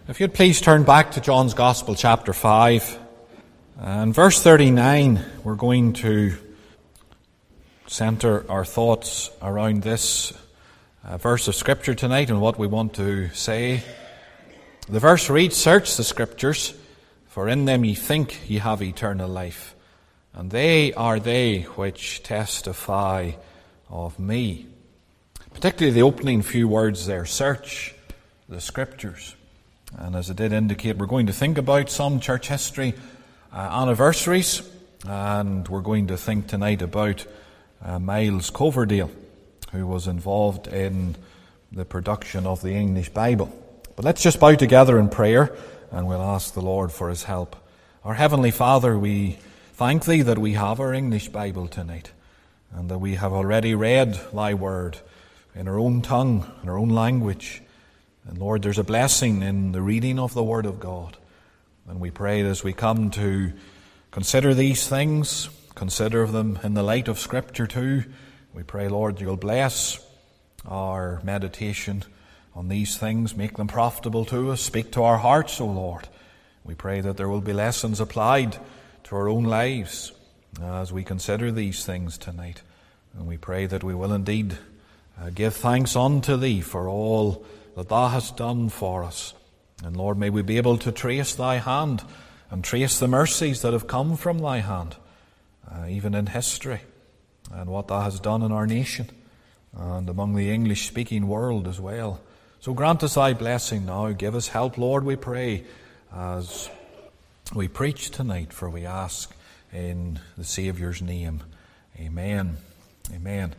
If you'd please turn back to John's Gospel, chapter 5, and verse 39, we're going to centre our thoughts around this verse of Scripture tonight and what we want to say. The verse reads, "Search the Scriptures, for in them ye think ye have eternal life, and they are they which testify of me." Particularly the opening few words there, search the Scriptures. And as I did indicate, we're going to think about some church history anniversaries, and we're going to think tonight about Miles Coverdale, who was involved in the production of the English Bible. But let's just bow together in prayer, and we'll ask the Lord for His help. Our Heavenly Father, we thank Thee that we have our English Bible tonight, and that we have already read Thy Word in our own tongue, in our own language. And Lord, there's a blessing in the reading of the Word of God. And we pray that as we come to consider these things, consider them in the light of Scripture too, we pray, Lord, You'll bless our meditation on these things, make them profitable to us, speak to our hearts, O Lord. We pray that there will be lessons applied to our own lives as we consider these things tonight. And we pray that we will indeed give thanks unto Thee for all that Thou hast done for us. And Lord, may we be able to trace Thy hand and trace the mercies that have come from Thy hand, even in history, and what Thou hast done in our nation and among the English-speaking world as well. So grant us Thy blessing now. Give us help, Lord, we pray, as we preach tonight, for we ask in the Saviour's name. Amen. Amen.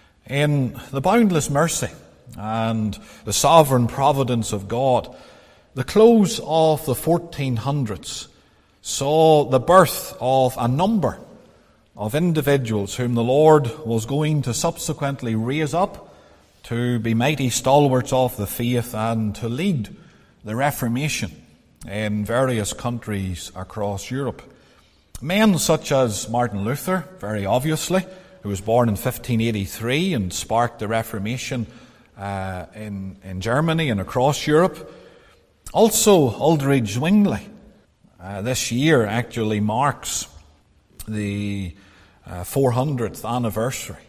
In the boundless mercy and the sovereign providence of God, the close of the 1400s saw the birth of a number of individuals whom the Lord was going to subsequently raise up to be mighty stalwarts of the faith and to lead the Reformation in various countries across Europe. Men such as Martin Luther, very obviously, who was born in 1583 and sparked the Reformation in Germany and across Europe. Also, Ulrich Zwingli. This year actually marks the 400th anniversary,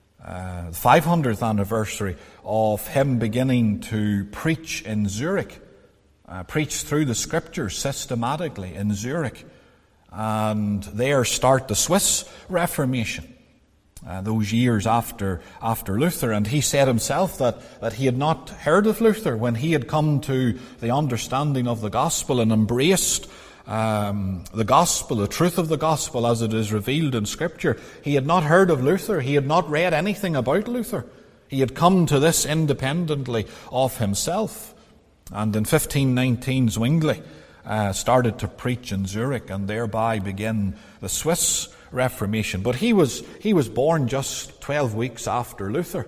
500th anniversary of him beginning to preach in Zurich, preach through the Scriptures systematically in Zurich, and there start the Swiss Reformation. Those years after Luther. And he said himself that he had not heard of Luther when he had come to the understanding of the gospel and embraced the gospel, the truth of the gospel as it is revealed in Scripture. He had not heard of Luther. He had not read anything about Luther. He had come to this independently of himself. And in 1519, Zwingli started to preach in Zurich and thereby begin the Swiss Reformation. But he was born just 12 weeks after Luther.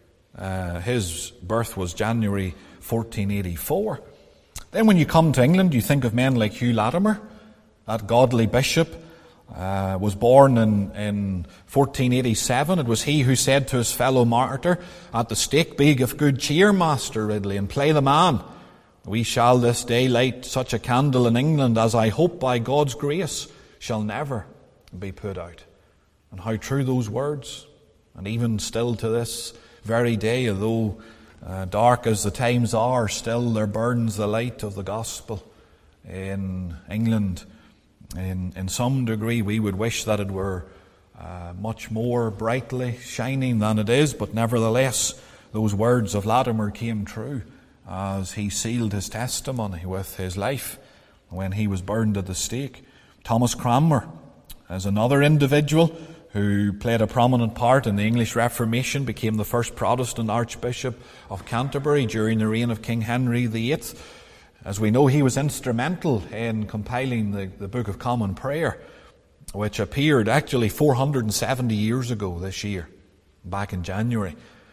His birth was January 1484. Then when you come to England, you think of men like Hugh Latimer, that godly bishop, was born in 1487. It was he who said to his fellow martyr at the stake, "Be of good cheer, Master Ridley, and play the man. We shall this day light such a candle in England as I hope by God's grace shall never be put out." And how true those words. And even still to this very day, although dark as the times are, still there burns the light of the gospel in England. In some degree we would wish that it were much more brightly shining than it is, but nevertheless those words of Latimer came true as he sealed his testimony with his life when he was burned at the stake. Thomas Cranmer as another individual who played a prominent part in the English Reformation, became the first Protestant Archbishop of Canterbury during the reign of King Henry VIII. As we know, he was instrumental in compiling the Book of Common Prayer, which appeared actually 470 years ago this year, back in January.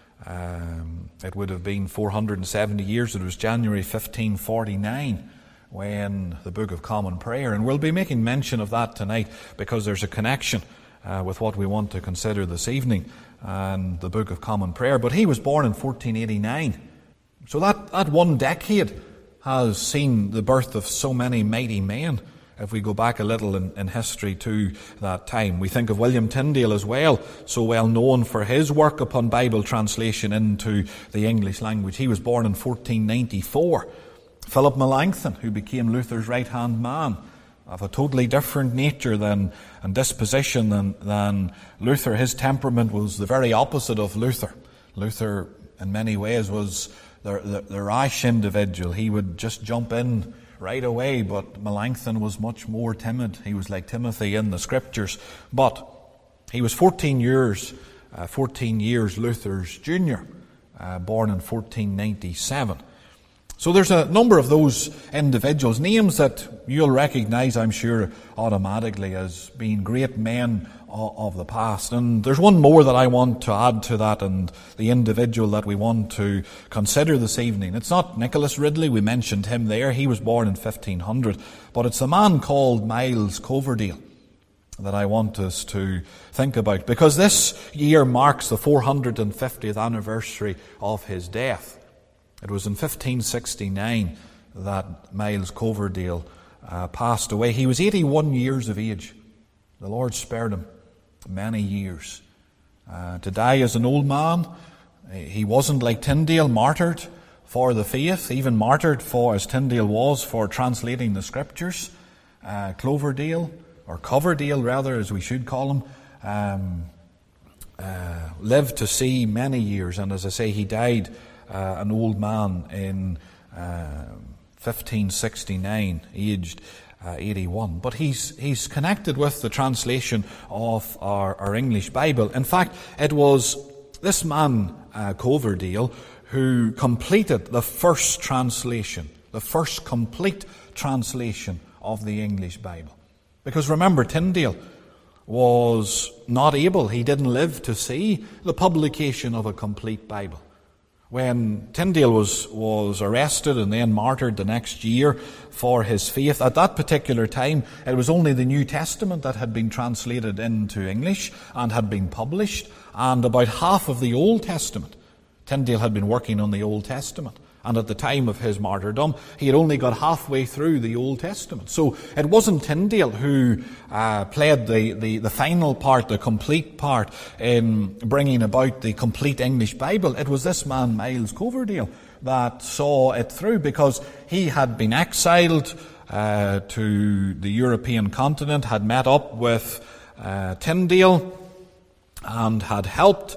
It would have been 470 years. It was January 1549 when the Book of Common Prayer, and we'll be making mention of that tonight because there's a connection with what we want to consider this evening and the Book of Common Prayer. But he was born in 1489. So that one decade has seen the birth of so many mighty men. If we go back a little in history to that time, we think of William Tyndale as well, so well known for his work upon Bible translation into the English language. He was born in 1494. Philip Melanchthon, who became Luther's right-hand man, of a totally different nature and disposition than Luther. His temperament was the very opposite of Luther. Luther, in many ways, was the rash individual. He would just jump in right away, but Melanchthon was much more timid. He was like Timothy in the Scriptures. But he was 14 years Luther's junior, born in 1497. So there's a number of those individuals, names that you'll recognize, I'm sure, automatically as being great men of the past. And there's one more that I want to add to that, and the individual that we want to consider this evening. It's not Nicholas Ridley, we mentioned him there. He was born in 1500. But it's a man called Miles Coverdale that I want us to think about, because this year marks the 450th anniversary of his death. It was in 1569 that Miles Coverdale passed away. He was 81 years of age. The Lord spared him many years. To die as an old man, he wasn't like Tyndale, martyred for the faith, even martyred for, as Tyndale was, for translating the Scriptures. Coverdale, as we should call him, lived to see many years, and as I say, he died an old man in 1569, aged 81. But he's connected with the translation of our English Bible. In fact, it was this man, Coverdale, who completed the first translation, the first complete translation of the English Bible. Because remember, Tyndale was not able, he didn't live to see the publication of a complete Bible. When Tyndale was arrested and then martyred the next year for his faith, at that particular time, it was only the New Testament that had been translated into English and had been published, and about half of the Old Testament. Tyndale had been working on the Old Testament, and at the time of his martyrdom, he had only got halfway through the Old Testament. So it wasn't Tyndale who played the final part, the complete part, in bringing about the complete English Bible. It was this man, Miles Coverdale, that saw it through, because he had been exiled to the European continent, had met up with Tyndale, and had helped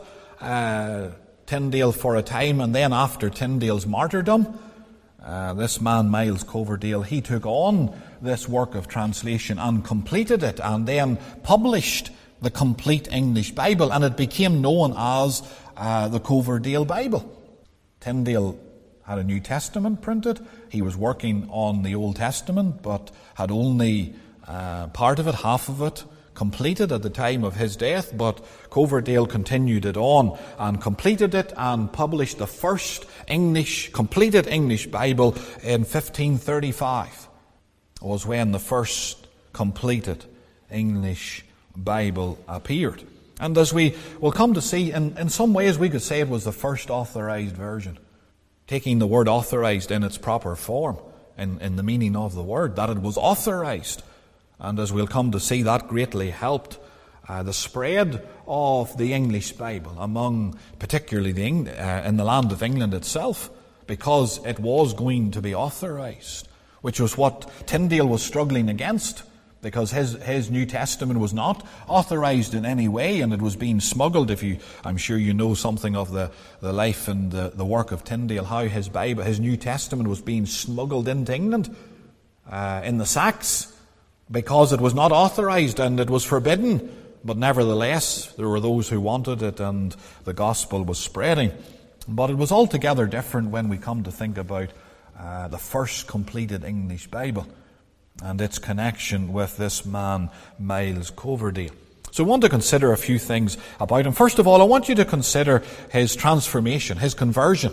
Tyndale for a time, and then after Tyndale's martyrdom, this man, Miles Coverdale, he took on this work of translation and completed it, and then published the complete English Bible, and it became known as the Coverdale Bible. Tyndale had a New Testament printed. He was working on the Old Testament, but had only part of it, half of it, completed at the time of his death, but Coverdale continued it on and completed it and published the first completed English Bible in 1535. Was when the first completed English Bible appeared. And as we will come to see, in some ways we could say it was the first authorized version, taking the word authorized in its proper form, in the meaning of the word, that it was authorized. And as we'll come to see, that greatly helped the spread of the English Bible among, particularly in the land of England itself, because it was going to be authorized, which was what Tyndale was struggling against, because his New Testament was not authorized in any way, and it was being smuggled. I'm sure you know something of the life and the work of Tyndale, how his New Testament was being smuggled into England in the sacks, because it was not authorized and it was forbidden. But nevertheless, there were those who wanted it, and the gospel was spreading. But it was altogether different when we come to think about the first completed English Bible and its connection with this man, Miles Coverdale. So I want to consider a few things about him. First of all, I want you to consider his transformation, his conversion,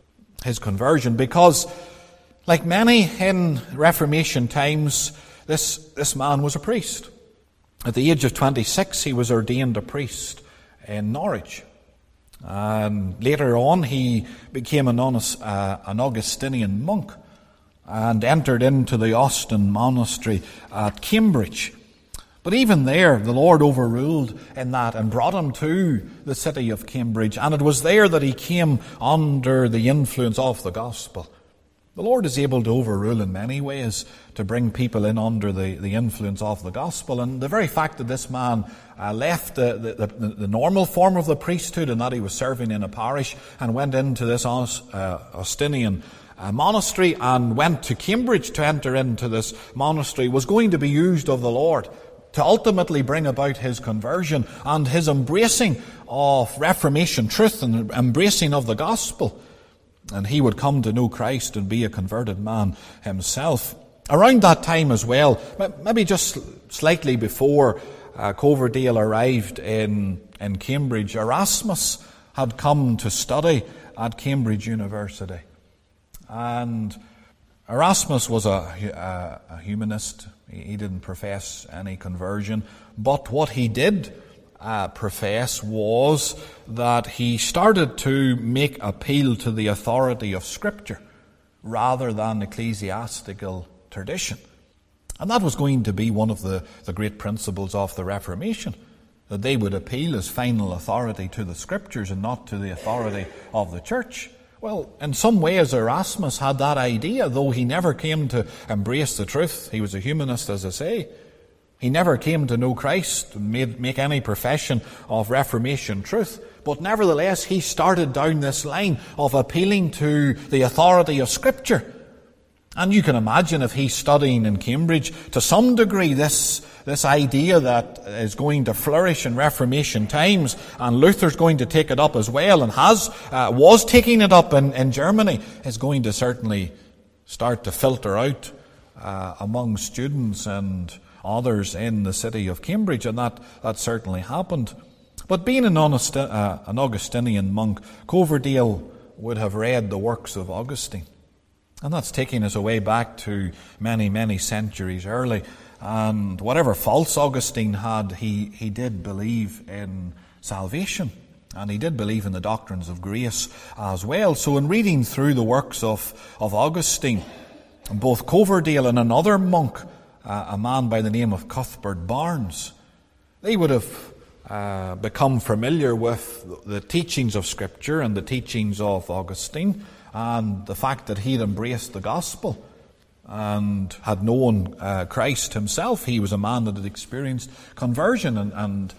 because like many in Reformation times, this man was a priest. At the age of 26, he was ordained a priest in Norwich. And later on, he became an Augustinian monk. and entered into the Austin Monastery at Cambridge. But even there, the Lord overruled in that and brought him to the city of Cambridge. And it was there that he came under the influence of the gospel. The Lord is able to overrule in many ways to bring people in under the influence of the gospel. And the very fact that this man left the normal form of the priesthood and that he was serving in a parish and went into this Augustinian monastery and went to Cambridge to enter into this monastery was going to be used of the Lord to ultimately bring about his conversion and his embracing of Reformation truth and embracing of the gospel. And he would come to know Christ and be a converted man himself. Around that time as well, maybe just slightly before Coverdale arrived in Cambridge, Erasmus had come to study at Cambridge University. And Erasmus was a humanist. He didn't profess any conversion. But what he did profess was that he started to make appeal to the authority of Scripture rather than ecclesiastical tradition. And that was going to be one of the great principles of the Reformation, that they would appeal as final authority to the Scriptures and not to the authority of the Church. Well, in some ways Erasmus had that idea, though he never came to embrace the truth. He was a humanist, as I say. He never came to know Christ and make any profession of Reformation truth. But nevertheless, he started down this line of appealing to the authority of Scripture. And you can imagine if he's studying in Cambridge, to some degree this idea that is going to flourish in Reformation times, and Luther's going to take it up as well, and was taking it up in Germany, is going to certainly start to filter out among students and others in the city of Cambridge, and that certainly happened. But being an Augustinian monk, Coverdale would have read the works of Augustine. And that's taking us away back to many, many centuries early. And whatever faults Augustine had, he did believe in salvation. And he did believe in the doctrines of grace as well. So in reading through the works of Augustine, both Coverdale and another monk, a man by the name of Cuthbert Barnes, they would have become familiar with the teachings of Scripture and the teachings of Augustine, and the fact that he'd embraced the gospel and had known Christ himself. He was a man that had experienced conversion, and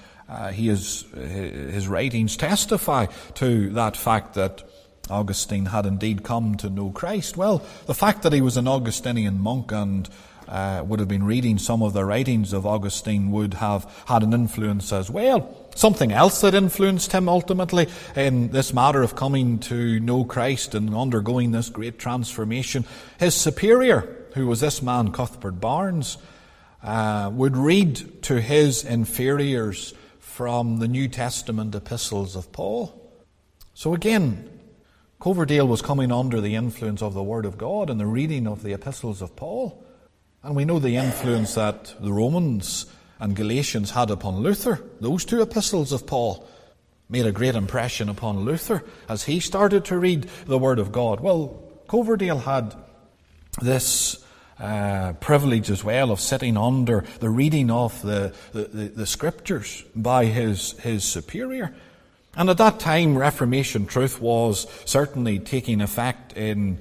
his writings testify to that fact that Augustine had indeed come to know Christ. Well, the fact that he was an Augustinian monk and would have been reading some of the writings of Augustine would have had an influence as well. Something else that influenced him ultimately in this matter of coming to know Christ and undergoing this great transformation, his superior, who was this man Cuthbert Barnes, would read to his inferiors from the New Testament epistles of Paul. So again, Coverdale was coming under the influence of the Word of God and the reading of the epistles of Paul. And we know the influence that the Romans and Galatians had upon Luther. Those two epistles of Paul made a great impression upon Luther as he started to read the Word of God. Well, Coverdale had this privilege as well of sitting under the reading of the Scriptures by his superior. And at that time, Reformation truth was certainly taking effect in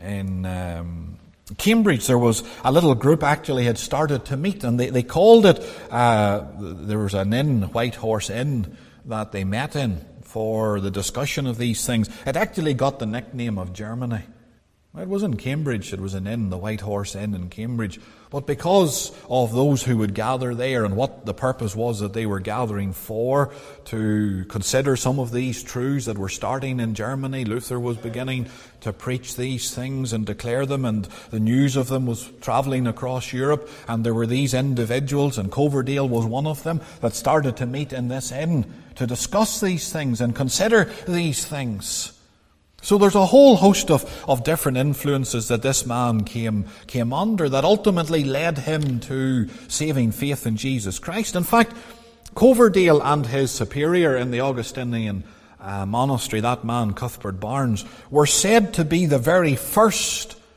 Cambridge. There was a little group actually had started to meet, and they called it, there was an inn, White Horse Inn, that they met in for the discussion of these things. It actually got the nickname of Germany. It was in Cambridge, it was an inn, the White Horse Inn in Cambridge. But because of those who would gather there and what the purpose was that they were gathering for, to consider some of these truths that were starting in Germany, Luther was beginning to preach these things and declare them, and the news of them was travelling across Europe, and there were these individuals, and Coverdale was one of them, that started to meet in this inn to discuss these things and consider these things. So there's a whole host of different influences that this man came under that ultimately led him to saving faith in Jesus Christ. In fact, Coverdale and his superior in the Augustinian monastery, that man Cuthbert Barnes, were said to be the very first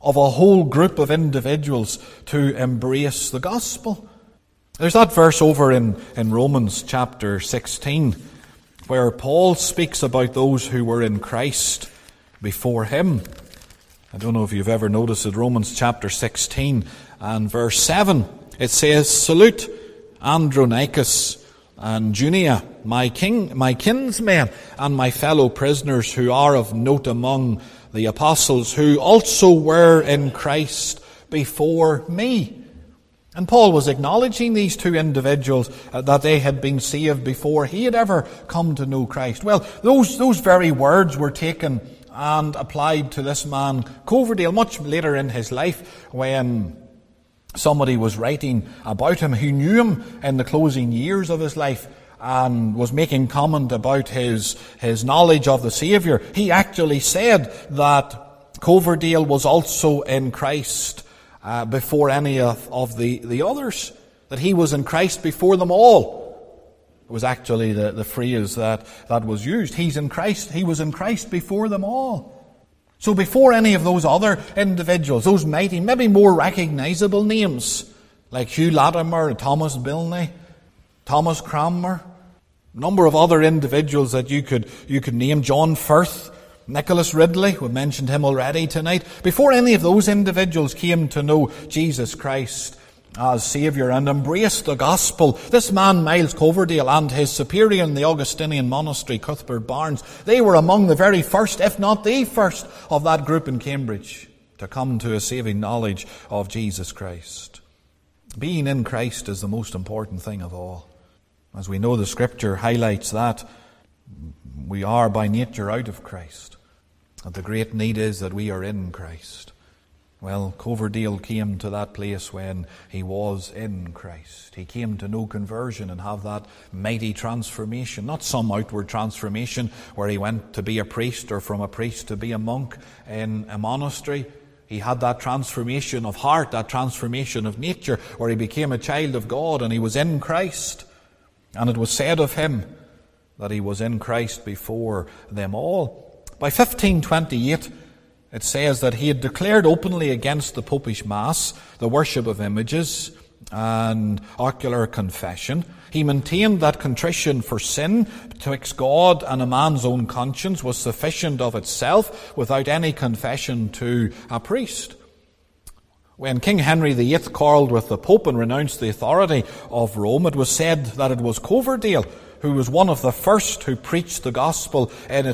of a whole group of individuals to embrace the gospel. There's that verse over in Romans chapter 16 where Paul speaks about those who were in Christ before him. I don't know if you've ever noticed it, Romans chapter 16 and verse 7. It says, "Salute Andronicus and Junia, my kinsmen, and my fellow prisoners who are of note among the apostles, who also were in Christ before me." And Paul was acknowledging these two individuals, that they had been saved before he had ever come to know Christ. Well, those very words were taken and applied to this man Coverdale much later in his life, when somebody was writing about him who knew him in the closing years of his life and was making comment about his knowledge of the Saviour. He actually said that Coverdale was also in Christ before any of the others, that he was in Christ before them all. It was actually the phrase that was used. He was in Christ before them all. So before any of those other individuals, those mighty, maybe more recognizable names, like Hugh Latimer, Thomas Bilney, Thomas Cranmer, a number of other individuals that you could name, John Firth, Nicholas Ridley, we mentioned him already tonight. Before any of those individuals came to know Jesus Christ as Saviour and embraced the gospel, this man Miles Coverdale and his superior in the Augustinian monastery, Cuthbert Barnes, they were among the very first, if not the first, of that group in Cambridge to come to a saving knowledge of Jesus Christ. Being in Christ is the most important thing of all. As we know, the Scripture highlights that we are by nature out of Christ, and the great need is that we are in Christ. Well, Coverdale came to that place when he was in Christ. He came to know conversion and have that mighty transformation, not some outward transformation where he went to be a priest or from a priest to be a monk in a monastery. He had that transformation of heart, that transformation of nature, where he became a child of God and he was in Christ. And it was said of him that he was in Christ before them all. By 1528, it says that he had declared openly against the Popish Mass, the worship of images, and ocular confession. He maintained that contrition for sin betwixt God and a man's own conscience was sufficient of itself without any confession to a priest. When King Henry VIII quarrelled with the Pope and renounced the authority of Rome, it was said that it was Coverdale who was one of the first who preached the gospel in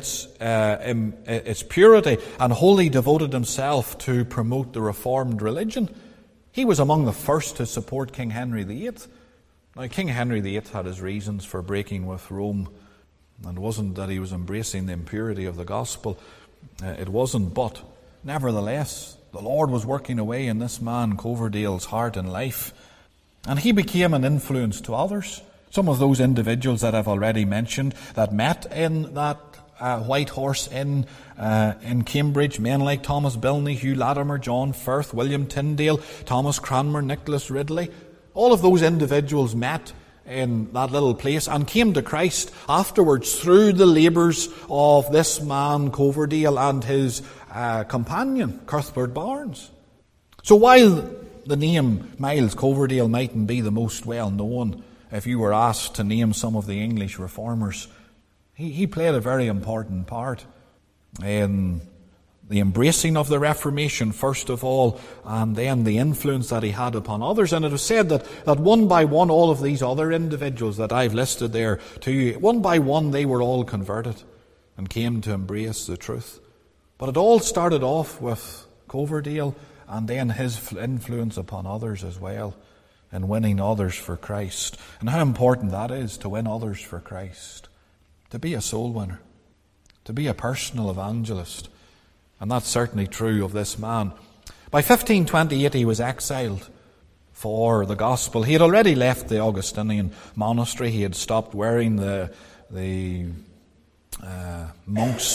its purity and wholly devoted himself to promote the Reformed religion. He was among the first to support King Henry VIII. Now, King Henry VIII had his reasons for breaking with Rome, and it wasn't that he was embracing the impurity of the gospel. It wasn't, but nevertheless, the Lord was working away in this man Coverdale's heart and life, and he became an influence to others. Some of those individuals that I've already mentioned that met in that White Horse Inn in Cambridge, men like Thomas Bilney, Hugh Latimer, John Firth, William Tyndale, Thomas Cranmer, Nicholas Ridley, all of those individuals met in that little place and came to Christ afterwards through the labours of this man Coverdale and his companion, Cuthbert Barnes. So while the name Miles Coverdale mightn't be the most well known, if you were asked to name some of the English reformers, he played a very important part in the embracing of the Reformation, first of all, and then the influence that he had upon others. And it was said that one by one, all of these other individuals that I've listed there to you, one by one they were all converted and came to embrace the truth. But it all started off with Coverdale and then his influence upon others as well, and winning others for Christ. And how important that is, to win others for Christ. To be a soul winner. To be a personal evangelist. And that's certainly true of this man. By 1528 he was exiled for the gospel. He had already left the Augustinian monastery. He had stopped wearing the monk's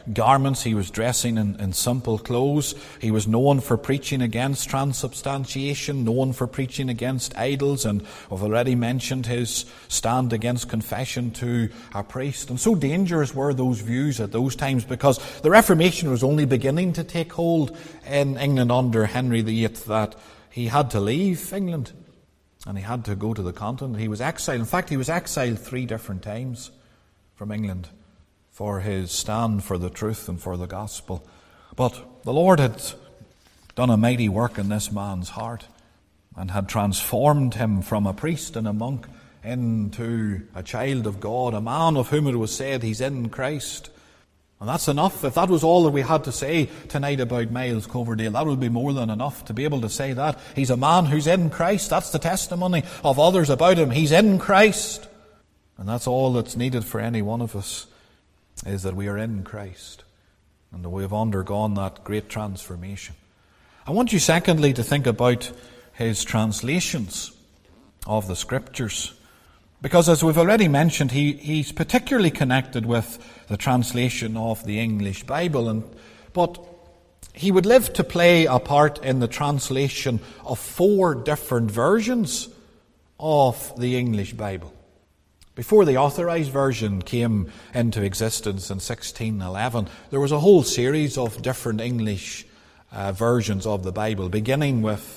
garments. He was dressing in simple clothes. He was known for preaching against transubstantiation, known for preaching against idols, and I've already mentioned his stand against confession to a priest. And so dangerous were those views at those times, because the Reformation was only beginning to take hold in England under Henry VIII, that he had to leave England and he had to go to the continent. He was exiled. In fact, he was exiled 3 different times from England for his stand for the truth and for the gospel. But the Lord had done a mighty work in this man's heart and had transformed him from a priest and a monk into a child of God, a man of whom it was said he's in Christ. And that's enough. If that was all that we had to say tonight about Miles Coverdale, that would be more than enough to be able to say that. He's a man who's in Christ. That's the testimony of others about him. He's in Christ. And that's all that's needed for any one of us, is that we are in Christ and that we have undergone that great transformation. I want you secondly to think about his translations of the Scriptures. Because as we've already mentioned, he's particularly connected with the translation of the English Bible. But he would live to play a part in the translation of 4 different versions of the English Bible. Before the Authorized Version came into existence in 1611, there was a whole series of different English versions of the Bible, beginning with,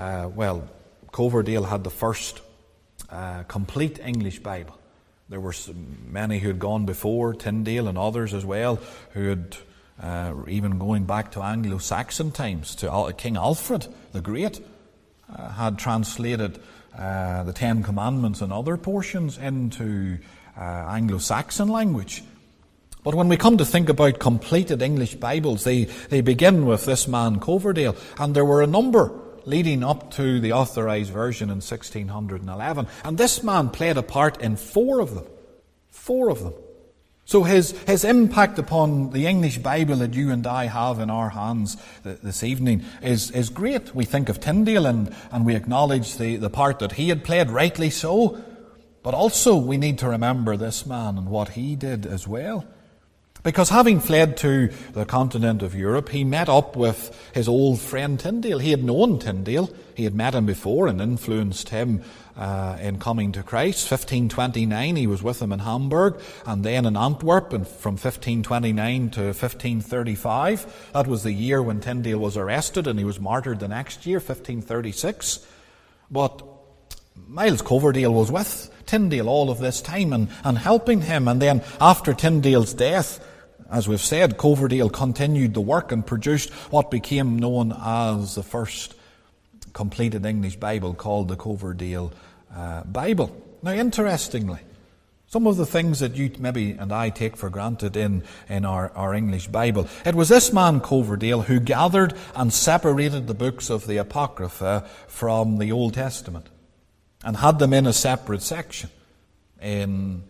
Coverdale had the first complete English Bible. There were many who had gone before, Tyndale and others as well, who had, even going back to Anglo-Saxon times, to King Alfred the Great, had translated the 10 Commandments and other portions into Anglo-Saxon language. But when we come to think about completed English Bibles, they begin with this man Coverdale, and there were a number leading up to the Authorized Version in 1611. And this man played a part in 4 of them. 4 of them. So his impact upon the English Bible that you and I have in our hands this evening is great. We think of Tyndale and we acknowledge the part that he had played, rightly so. But also we need to remember this man and what he did as well. Because having fled to the continent of Europe, he met up with his old friend Tyndale. He had known Tyndale. He had met him before and influenced him in coming to Christ. 1529, he was with him in Hamburg, and then in Antwerp, and from 1529 to 1535. That was the year when Tyndale was arrested, and he was martyred the next year, 1536. But Miles Coverdale was with Tyndale all of this time and helping him. And then after Tyndale's death, as we've said, Coverdale continued the work and produced what became known as the first completed English Bible, called the Coverdale Bible. Now, interestingly, some of the things that you maybe and I take for granted in our English Bible, it was this man Coverdale who gathered and separated the books of the Apocrypha from the Old Testament and had them in a separate section in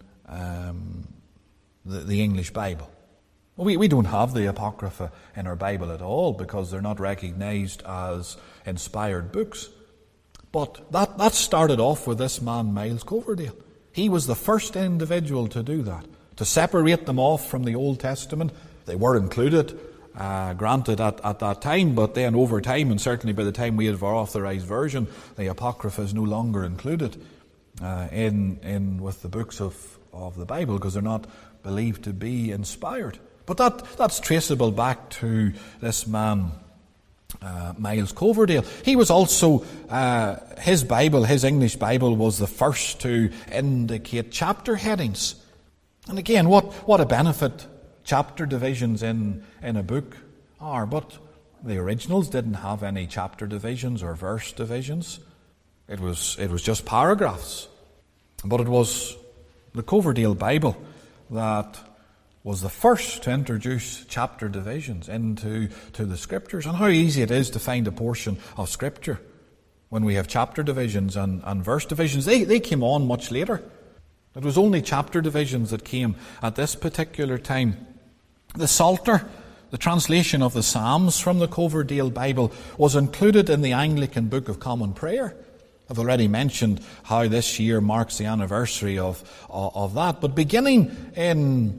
the English Bible. We don't have the Apocrypha in our Bible at all because they're not recognized as inspired books. But that started off with this man, Miles Coverdale. He was the first individual to do that, to separate them off from the Old Testament. They were included, granted at that time, but then over time, and certainly by the time we have our Authorized Version, the Apocrypha is no longer included with the books of the Bible because they're not believed to be inspired. But that's traceable back to this man, Miles Coverdale. He was also, his Bible, his English Bible, was the first to indicate chapter headings. And again, what a benefit chapter divisions in a book are. But the originals didn't have any chapter divisions or verse divisions. It was just paragraphs. But it was the Coverdale Bible that was the first to introduce chapter divisions into the Scriptures. And how easy it is to find a portion of Scripture when we have chapter divisions and verse divisions. They came on much later. It was only chapter divisions that came at this particular time. The Psalter, the translation of the Psalms from the Coverdale Bible, was included in the Anglican Book of Common Prayer. I've already mentioned how this year marks the anniversary of that. But beginning in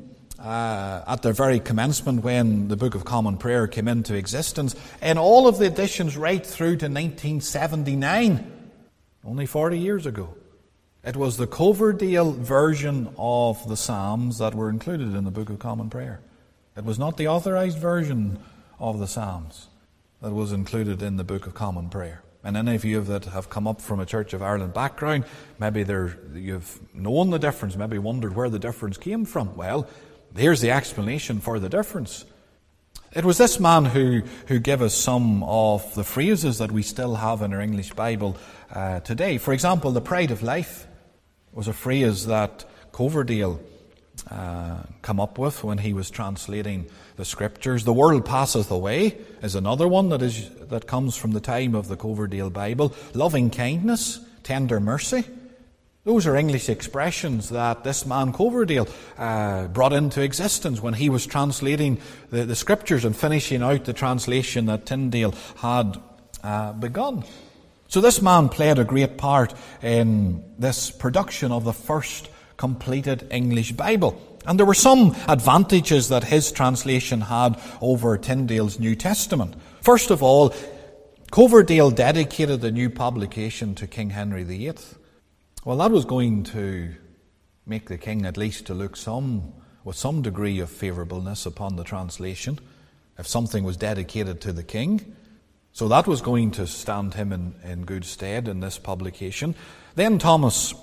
at the very commencement when the Book of Common Prayer came into existence, in all of the editions right through to 1979, only 40 years ago. It was the Coverdale version of the Psalms that were included in the Book of Common Prayer. It was not the authorized version of the Psalms that was included in the Book of Common Prayer. And any of you that have come up from a Church of Ireland background, maybe you've known the difference, maybe wondered where the difference came from. Well, here's the explanation for the difference. It was this man who gave us some of the phrases that we still have in our English Bible today. For example, the pride of life was a phrase that Coverdale come up with when he was translating the Scriptures. The world passeth away is another one that comes from the time of the Coverdale Bible. Loving kindness, tender mercy. Those are English expressions that this man Coverdale brought into existence when he was translating the Scriptures and finishing out the translation that Tyndale had begun. So this man played a great part in this production of the first completed English Bible. And there were some advantages that his translation had over Tyndale's New Testament. First of all, Coverdale dedicated the new publication to King Henry VIII. Well, that was going to make the king at least to look with some degree of favourableness upon the translation, if something was dedicated to the king. So that was going to stand him in good stead in this publication. Then Thomas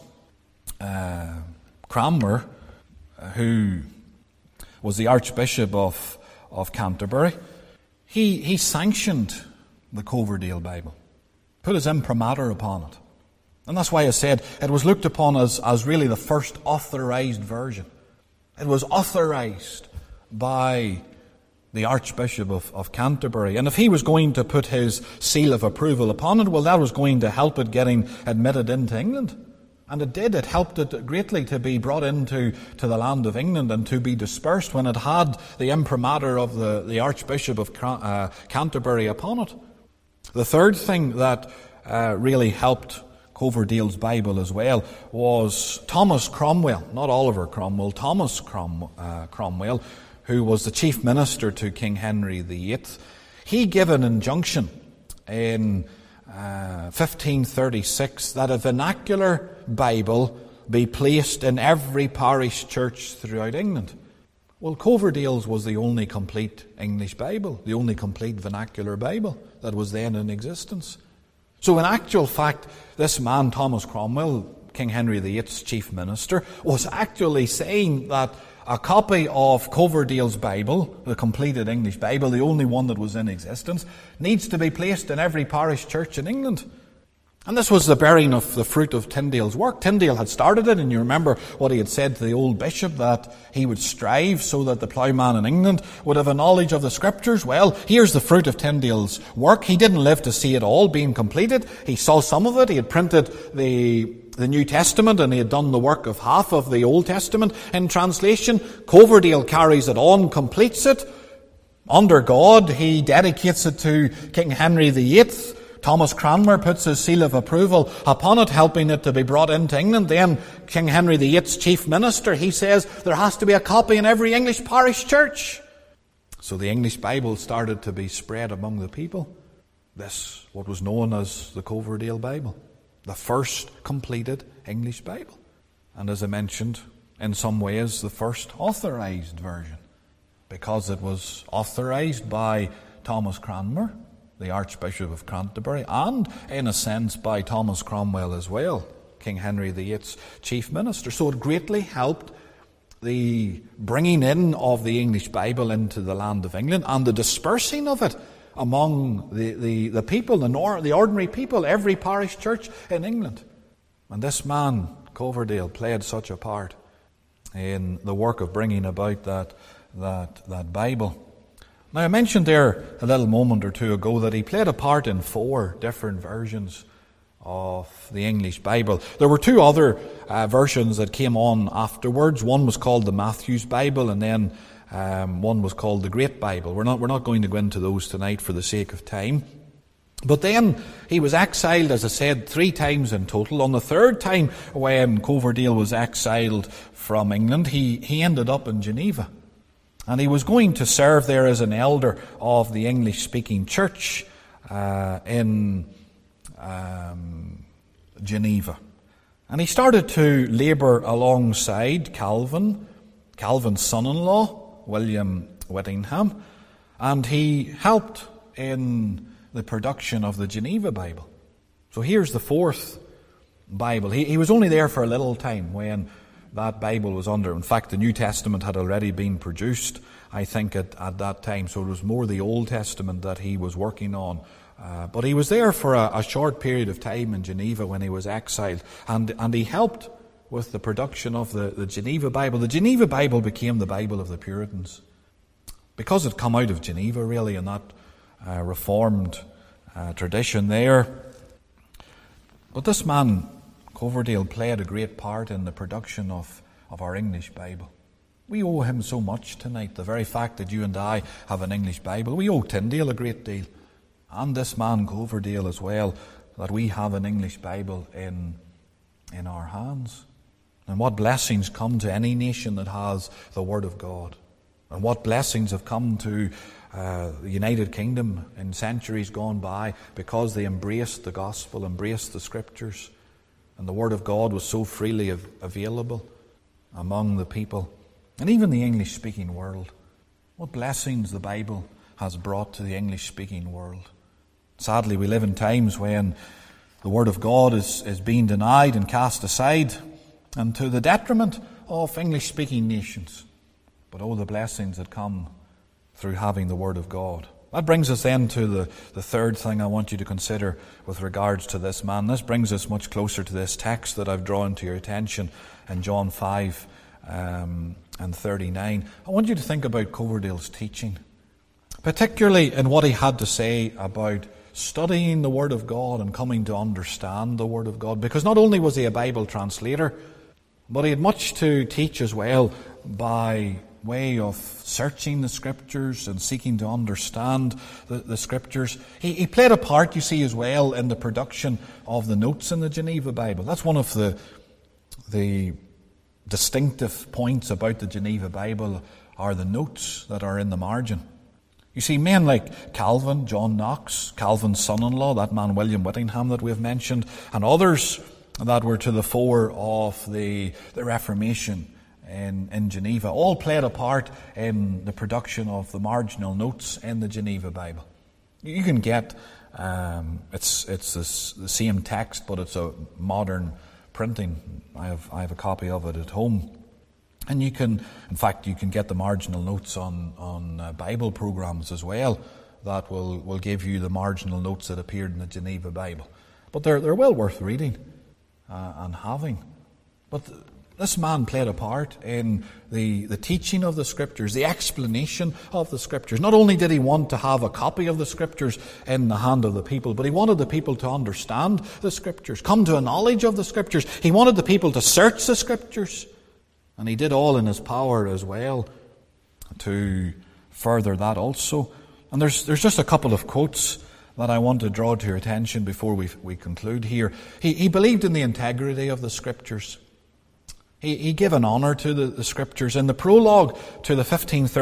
Cranmer, who was the Archbishop of Canterbury, he sanctioned the Coverdale Bible, put his imprimatur upon it. And that's why I said it was looked upon as really the first authorized version. It was authorized by the Archbishop of Canterbury. And if he was going to put his seal of approval upon it, well, that was going to help it getting admitted into England. And it did. It helped it greatly to be brought into the land of England and to be dispersed when it had the imprimatur of the Archbishop of Canterbury upon it. The third thing that really helped Coverdale's Bible as well was Thomas Cromwell, not Oliver Cromwell, Thomas Cromwell, who was the chief minister to King Henry VIII. He gave an injunction in 1536 that a vernacular Bible be placed in every parish church throughout England. Well, Coverdale's was the only complete English Bible, the only complete vernacular Bible that was then in existence. So in actual fact, this man, Thomas Cromwell, King Henry VIII's chief minister, was actually saying that a copy of Coverdale's Bible, the completed English Bible, the only one that was in existence, needs to be placed in every parish church in England. And this was the bearing of the fruit of Tyndale's work. Tyndale had started it, and you remember what he had said to the old bishop, that he would strive so that the ploughman in England would have a knowledge of the Scriptures. Well, here's the fruit of Tyndale's work. He didn't live to see it all being completed. He saw some of it. He had printed the New Testament, and he had done the work of half of the Old Testament in translation. Coverdale carries it on, completes it. Under God, he dedicates it to King Henry VIII. Thomas Cranmer puts his seal of approval upon it, helping it to be brought into England. Then King Henry VIII's chief minister, he says there has to be a copy in every English parish church. So the English Bible started to be spread among the people. This, what was known as the Coverdale Bible, the first completed English Bible. And as I mentioned, in some ways, the first authorized version, because it was authorized by Thomas Cranmer, the Archbishop of Canterbury, and in a sense by Thomas Cromwell as well, King Henry VIII's chief minister. So it greatly helped the bringing in of the English Bible into the land of England and the dispersing of it among the people, the ordinary people, every parish church in England. And this man, Coverdale, played such a part in the work of bringing about that Bible. Now, I mentioned there a little moment or two ago that he played a part in 4 different versions of the English Bible. There were 2 other versions that came on afterwards. One was called the Matthew's Bible, and then one was called the Great Bible. We're not going to go into those tonight for the sake of time. But then he was exiled, as I said, 3 times in total. On the 3rd time, when Coverdale was exiled from England, he ended up in Geneva. And he was going to serve there as an elder of the English-speaking church in Geneva. And he started to labour alongside Calvin's son-in-law, William Whittingham, and he helped in the production of the Geneva Bible. So here's the fourth Bible. He was only there for a little time when that Bible was under. In fact, the New Testament had already been produced, I think, at that time. So it was more the Old Testament that he was working on. But he was there for a short period of time in Geneva when he was exiled. And he helped with the production of the Geneva Bible. The Geneva Bible became the Bible of the Puritans, because it come out of Geneva, really, in that Reformed tradition there. But this man, Coverdale, played a great part in the production of our English Bible. We owe him so much tonight. The very fact that you and I have an English Bible, we owe Tyndale a great deal. And this man, Coverdale, as well, that we have an English Bible in our hands. And what blessings come to any nation that has the Word of God. And what blessings have come to the United Kingdom in centuries gone by because they embraced the gospel, embraced the Scriptures. And the Word of God was so freely available among the people. And even the English-speaking world. What blessings the Bible has brought to the English-speaking world. Sadly, we live in times when the Word of God is being denied and cast aside, and to the detriment of English-speaking nations. But oh, the blessings that come through having the Word of God. That brings us then to the third thing I want you to consider with regards to this man. This brings us much closer to this text that I've drawn to your attention in John 5 and 39. I want you to think about Coverdale's teaching, particularly in what he had to say about studying the Word of God and coming to understand the Word of God. Because not only was he a Bible translator, but he had much to teach as well by way of searching the Scriptures and seeking to understand the Scriptures. He played a part, you see, as well in the production of the notes in the Geneva Bible. That's one of the distinctive points about the Geneva Bible, are the notes that are in the margin. You see, men like Calvin, John Knox, Calvin's son-in-law, that man William Whittingham that we've mentioned, and others that were to the fore of the Reformation in Geneva, all played a part in the production of the marginal notes in the Geneva Bible. You can get, it's the same text, but it's a modern printing. I have a copy of it at home. And you can get the marginal notes on Bible programs as well that will give you the marginal notes that appeared in the Geneva Bible. But they're well worth reading and having. But this man played a part in the teaching of the Scriptures, the explanation of the Scriptures. Not only did he want to have a copy of the Scriptures in the hand of the people, but he wanted the people to understand the Scriptures, come to a knowledge of the Scriptures. He wanted the people to search the Scriptures. And he did all in his power as well to further that also. And there's just a couple of quotes that I want to draw to your attention before we conclude here. He believed in the integrity of the Scriptures. He gave an honour to the Scriptures. In the prologue to the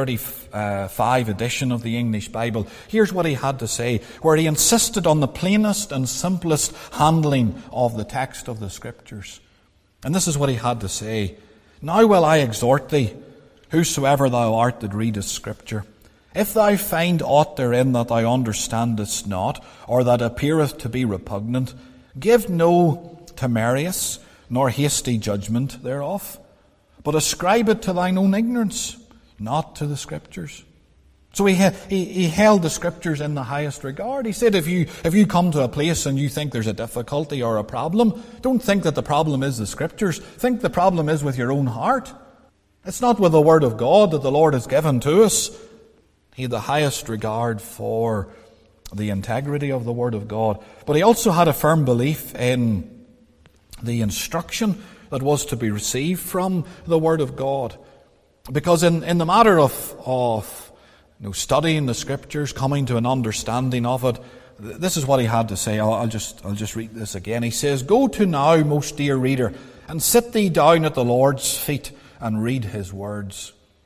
1535 edition of the English Bible, here's what he had to say, where he insisted on the plainest and simplest handling of the text of the Scriptures. And this is what he had to say. Now will I exhort thee, whosoever thou art that readest Scripture, if thou find aught therein that thou understandest not, or that appeareth to be repugnant, give no temerarious nor hasty judgment thereof, but ascribe it to thine own ignorance, not to the Scriptures. So he held the Scriptures in the highest regard. He said, if you come to a place and you think there's a difficulty or a problem, don't think that the problem is the Scriptures. Think the problem is with your own heart. It's not with the Word of God that the Lord has given to us. He had the highest regard for the integrity of the Word of God. But he also had a firm belief in the instruction that was to be received from the Word of God. Because in the matter of studying the Scriptures, coming to an understanding of it, this is what he had to say. I'll just read this again. He says, Go to now, most dear reader, and sit thee down at the Lord's feet and read his words.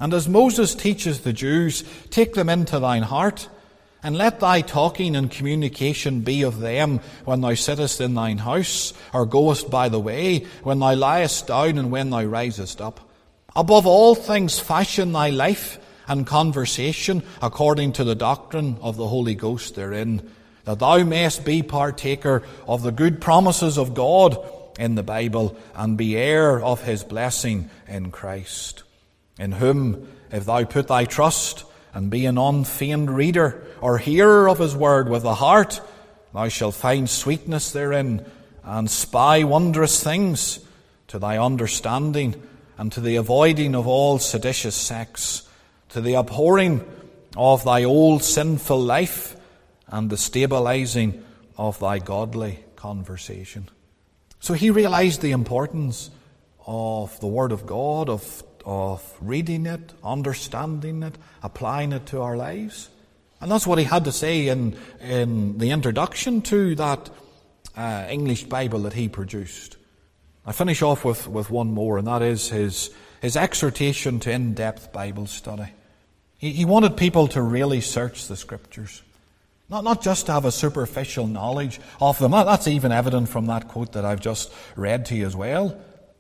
And as Moses teaches the Jews, take them into thine heart, and let thy talking and communication be of them when thou sittest in thine house, or goest by the way, when thou liest down and when thou risest up. Above all things fashion thy life and conversation according to the doctrine of the Holy Ghost therein, that thou mayest be partaker of the good promises of God in the Bible, and be heir of his blessing in Christ. In whom, if thou put thy trust, and be an unfeigned reader or hearer of his word with the heart, thou shalt find sweetness therein, and spy wondrous things to thy understanding, and to the avoiding of all seditious sex, to the abhorring of thy old sinful life, and the stabilizing of thy godly conversation. So he realized the importance of the Word of God, of reading it, understanding it, applying it to our lives. And that's what he had to say in the introduction to that English Bible that he produced. I finish off with one more, and that is his exhortation to in-depth Bible study. He wanted people to really search the Scriptures. Not just to have a superficial knowledge of them. That's even evident from that quote that I've just read to you as well.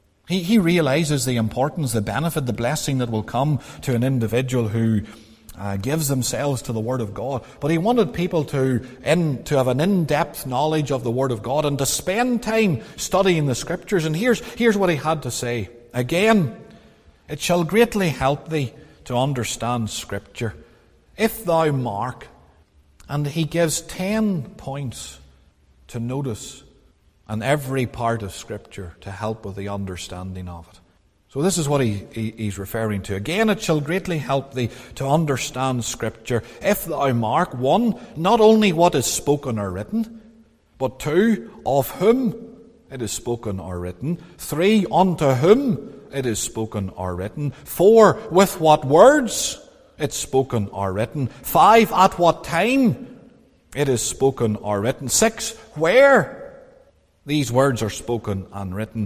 He realizes the importance, the benefit, the blessing that will come to an individual who gives themselves to the Word of God. But he wanted people to have an in-depth knowledge of the Word of God and to spend time studying the Scriptures. And here's what he had to say. Again, it shall greatly help thee to understand Scripture, if thou mark. And he gives 10 points to notice on every part of Scripture to help with the understanding of it. So this is what he's referring to. Again, it shall greatly help thee to understand Scripture, if thou mark, 1, not only what is spoken or written, but 2, of whom it is spoken or written, 3, unto whom it is spoken or written, 4, with what words it's spoken or written, 5, at what time it is spoken or written, 6, where these words are spoken and written,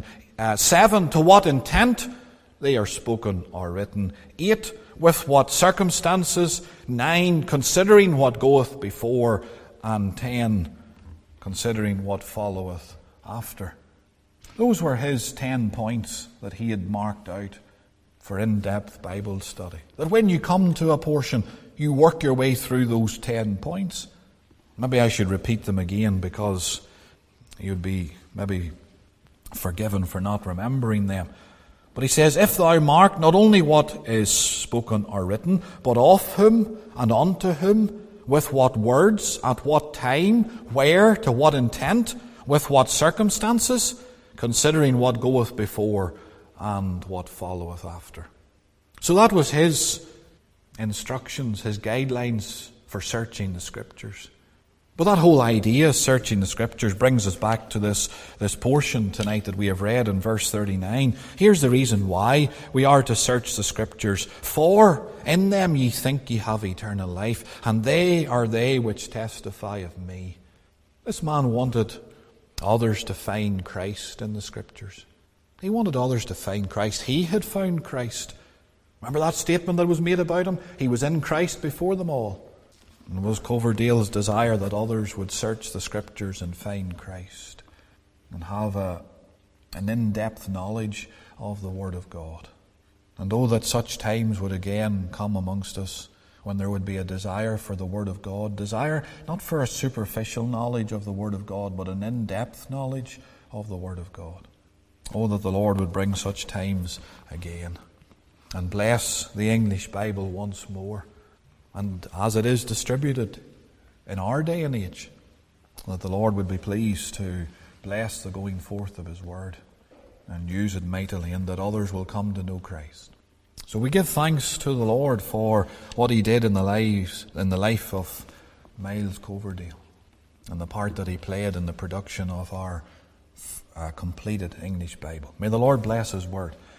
7, to what intent they are spoken or written, 8, with what circumstances, 9, considering what goeth before, and 10, considering what followeth after. Those were his 10 points that he had marked out for in-depth Bible study. That when you come to a portion, you work your way through those 10 points. Maybe I should repeat them again, because you'd be maybe forgiven for not remembering them. But he says, if thou mark not only what is spoken or written, but of whom and unto whom, with what words, at what time, where, to what intent, with what circumstances, considering what goeth before and what followeth after. So that was his instructions, his guidelines for searching the Scriptures. But that whole idea, searching the Scriptures, brings us back to this portion tonight that we have read in verse 39. Here's the reason why we are to search the Scriptures. For in them ye think ye have eternal life, and they are they which testify of me. This man wanted others to find Christ in the Scriptures. He wanted others to find Christ. He had found Christ. Remember that statement that was made about him? He was in Christ before them all. And it was Coverdale's desire that others would search the Scriptures and find Christ and have an in-depth knowledge of the Word of God. And oh, that such times would again come amongst us when there would be a desire for the Word of God, desire not for a superficial knowledge of the Word of God, but an in-depth knowledge of the Word of God. Oh, that the Lord would bring such times again and bless the English Bible once more. And as it is distributed in our day and age, that the Lord would be pleased to bless the going forth of His Word and use it mightily, and that others will come to know Christ. So we give thanks to the Lord for what He did in the life of Miles Coverdale and the part that he played in the production of our completed English Bible. May the Lord bless His Word.